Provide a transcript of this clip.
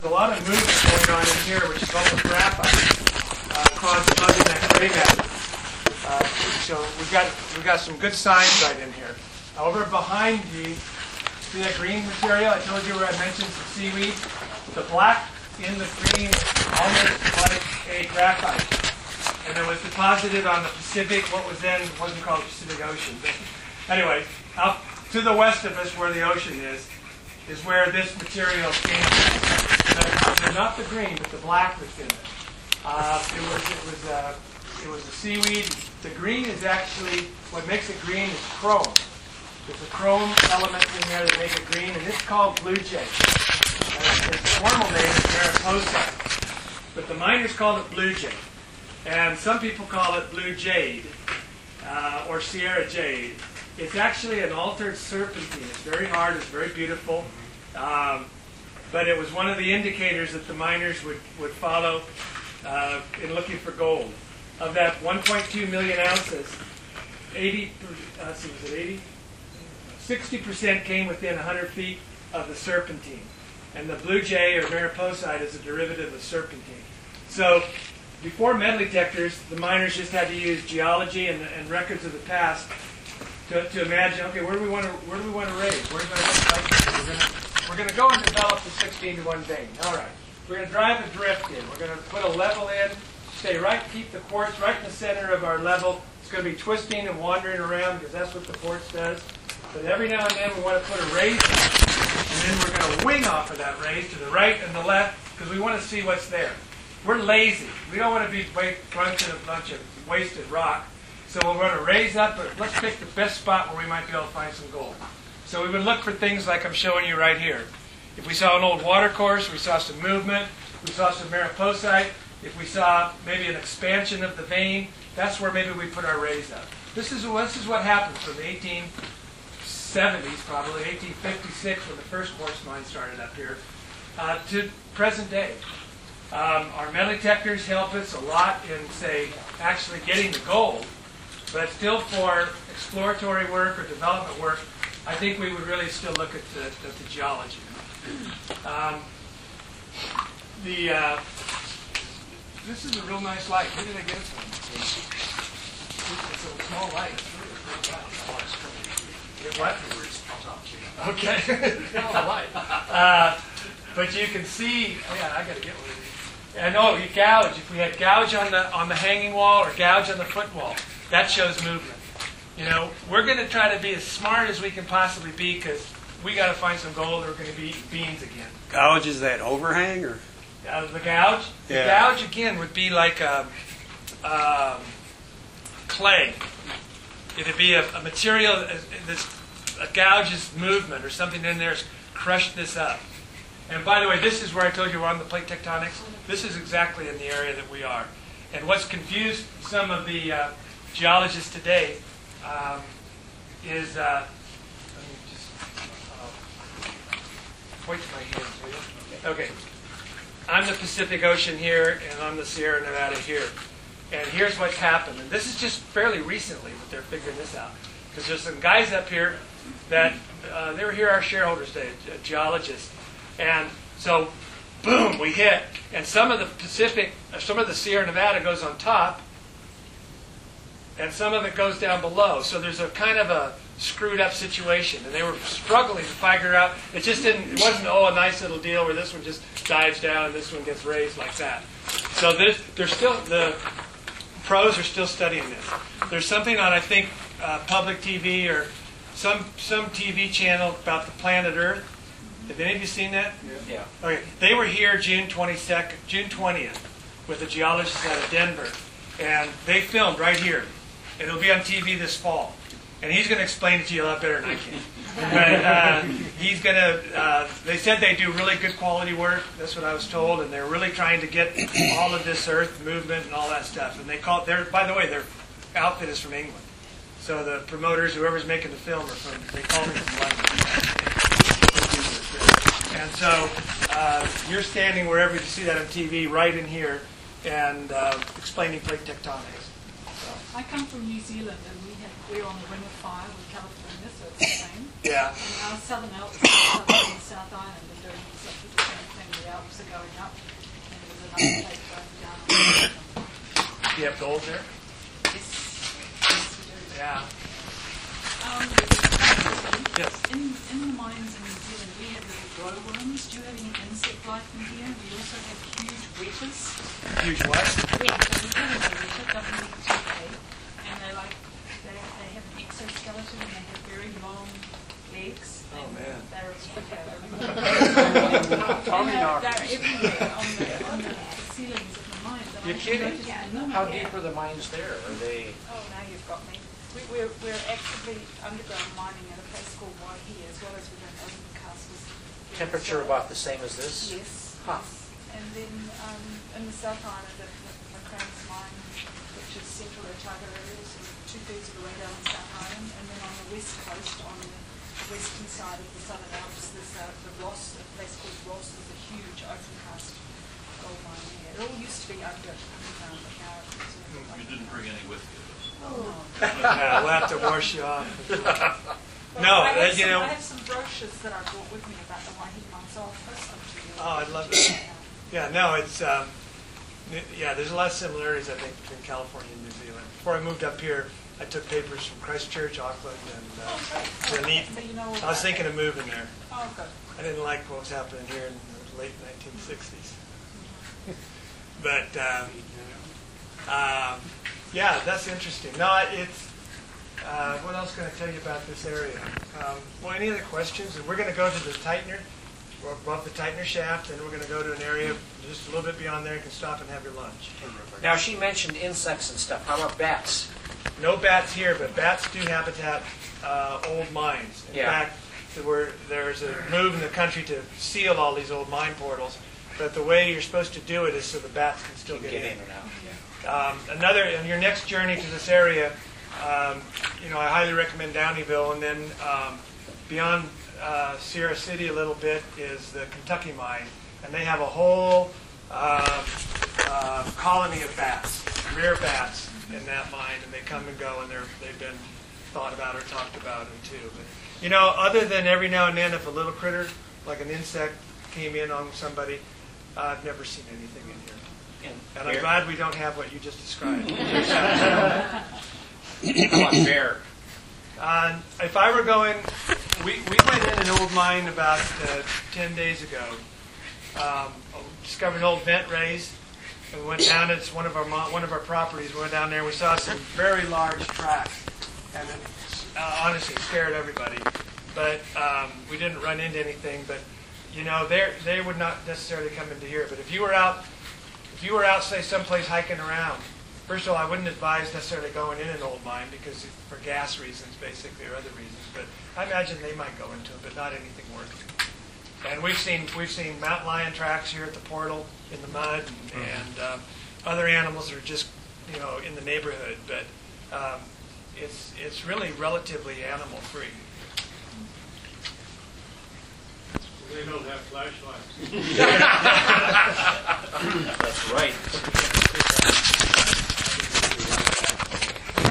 There's a lot of movement going on in here, which is also graphite, causing that gray matter. So we've got some good signs right in here. Over behind you, see that green material? I told you where I mentioned some seaweed. The black in the green is almost like a graphite. And it was deposited on the Pacific, what was then wasn't called the Pacific Ocean. But anyway, out to the west of us where the ocean is where this material came from. Not the green, but the black that's in it. It was a seaweed. The green is actually, what makes it green is chrome. There's a chrome element in there that makes it green, and it's called blue jay. Its formal name is Mariposa, but the miners call it blue jay. And some people call it blue jade, or Sierra jade. It's actually an altered serpentine. It's very hard, it's very beautiful. But it was one of the indicators that the miners would follow in looking for gold. Of that 1.2 million ounces, 60% came within 100 feet of the serpentine. And the blue jay or mariposite is a derivative of serpentine. So before metal detectors, the miners just had to use geology and records of the past to imagine, okay, where do we want to raise? Where's we're going to go and develop the 16-to-1 vein. All right. We're going to drive a drift in. We're going to put a level in, stay right, keep the quartz right in the center of our level. It's going to be twisting and wandering around because that's what the quartz does. But every now and then we want to put a raise in, and then we're going to wing off of that raise to the right and the left because we want to see what's there. We're lazy. We don't want to be crunching a bunch of wasted rock. So we'll run a raise up, but let's pick the best spot where we might be able to find some gold. So we would look for things like I'm showing you right here. If we saw an old water course, we saw some movement, we saw some mariposite, if we saw maybe an expansion of the vein, that's where maybe we put our raise up. This is what happened from the 1870s, probably 1856, when the first quartz mine started up here, to present day. Our metal detectors help us a lot in, say, actually getting the gold, but still for exploratory work or development work, I think we would really still look at the geology. This is a real nice light. Where did I get it from? It's a small light. What? Okay. Small light. But you can see. Oh yeah, I got to get one of these. And you gouge. If we had gouge on the hanging wall or gouge on the foot wall, that shows movement. You know, we're going to try to be as smart as we can possibly be because we got to find some gold or we're going to be eating beans again. Gouge is that overhang or? The gouge? Yeah. The gouge again would be like a clay. It'd be a material. A gouge's movement or something in there has crushed this up. And by the way, this is where I told you we're on the plate tectonics. This is exactly in the area that we are. And what's confused some of the geologists today is, let me just point to my hands, will you? Okay. I'm the Pacific Ocean here, and I'm the Sierra Nevada here. And here's what's happened. And this is just fairly recently that they're figuring this out. Because there's some guys up here that, they were here our shareholders day, geologists. And so, boom, we hit. And some of the Sierra Nevada goes on top, and some of it goes down below. So there's a kind of a screwed up situation. And they were struggling to figure out, it wasn't, a nice little deal where this one just dives down and this one gets raised like that. So the pros are still studying this. There's something on, I think, public TV or some TV channel about the planet Earth. Have any of you seen that? Yeah. Okay. They were here June 20th with a geologist out of Denver. And they filmed right here. And it'll be on TV this fall. And he's going to explain it to you a lot better than I can. But he's going to, they said they do really good quality work. That's what I was told. And they're really trying to get all of this earth movement and all that stuff. And they call it, by the way, their outfit is from England. So the promoters, whoever's making the film, they call me from London. And so you're standing wherever you see that on TV, right in here, and explaining plate tectonics. So. I come from New Zealand, and we're on the Ring of Fire with California, so it's the same. Yeah. And our Southern Alps, Southern and South Island, are doing exactly the same thing. the Alps are going up, and there's another tape going down. Do you have gold there? Yes, yes, we do. Yeah. Yes. In the mines in New Zealand, we have little glowworms. Do you have any insect life in here? We also have huge wetters. Huge what? Yeah, so we call them a wetter, W-E-T-A, and they have an exoskeleton and they have very long legs. Oh, man. They're Tommy knockers. they're everywhere on the ceilings of the mines. And You're I kidding? noticed them. How deep are the mines there? Are they? Oh, now you've got me. We're actively underground mining at a place called Waihi, as well as we're doing open casters. Temperature about the same as this? Yes. Huh. Yes. And then in the South Island, the McCrane's mine, which is central Otago area, so 2/3 of the way down the South Island. And then on the west coast, on the western side of the Southern Alps, there's the Ross, a place called Ross. There's a huge open cast gold mine there. It all used to be underground, but now it's sort of You didn't bring any with you. Oh. Yeah, we'll have to wash you off. No, I have you know. I have some brochures that I brought with me about the Waihi mine, so I'll post them to you. Oh, I'd love that. Yeah, no, it's yeah. There's a lot of similarities, I think, between California and New Zealand. Before I moved up here, I took papers from Christchurch, Auckland, and Dunedin. So you know all I was about thinking that. of moving there. Oh, good. I didn't like what was happening here in the late 1960s. But yeah, that's interesting. No, it's. What else can I tell you about this area? Well, any other questions? And we're going to go to the tightener. We're above the tightener shaft, and we're going to go to an area just a little bit beyond there. You can stop and have your lunch. Now, she mentioned insects and stuff. How about bats? No bats here, but bats do habitat old mines. In Yeah. fact, there's a move in the country to seal all these old mine portals, but the way you're supposed to do it is so the bats can still get in. and out. On your next journey to this area, you know, I highly recommend Downeyville, and then beyond Sierra City a little bit is the Kentucky mine, and they have a whole colony of bats, rare bats in that mine, and they come and go, and they've been thought about or talked about too. But you know, other than every now and then, if a little critter like an insect came in on somebody, I've never seen anything in here. And I'm glad we don't have what you just described. Bear. If I were going, we went in an old mine about 10 days ago. Discovered an old vent raise, and we went down. It's one of our properties. We went down there and we saw some very large tracks, and it honestly scared everybody. But we didn't run into anything. But you know, they would not necessarily come into here. But if you were out, say someplace hiking around. First of all, I wouldn't advise necessarily going in an old mine because for gas reasons, basically, or other reasons. But I imagine they might go into it, but not anything worth it. And we've seen mountain lion tracks here at the portal in the mud, and other animals that are just in the neighborhood. But it's really relatively animal free. They don't have flashlights. That's right.